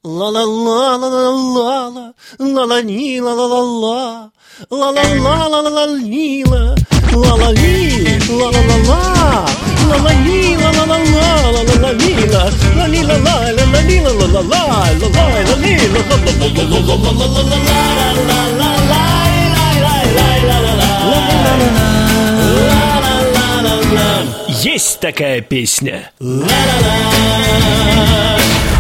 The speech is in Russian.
Ла-ла-ла-ла-ла-ла, ла-ла-ни-ла-ла-ла-ла, ла-ла-ла-ла-ла-ла-ни-ла, ла-ла-ли, ла-ла-ла-ла, ла-ла-ни, ла-ла-ла-ла, ла-ла-ла-ни-ла, ла-ни-ла-ла, ла-ла-ни-ла, ла-ла-ла, ла-ла-ла-ли, ла-ла-ла-ла-ла-ла-ла-ла-ла-ла-ла-ла. Есть такая песня. Ла-ла-ла.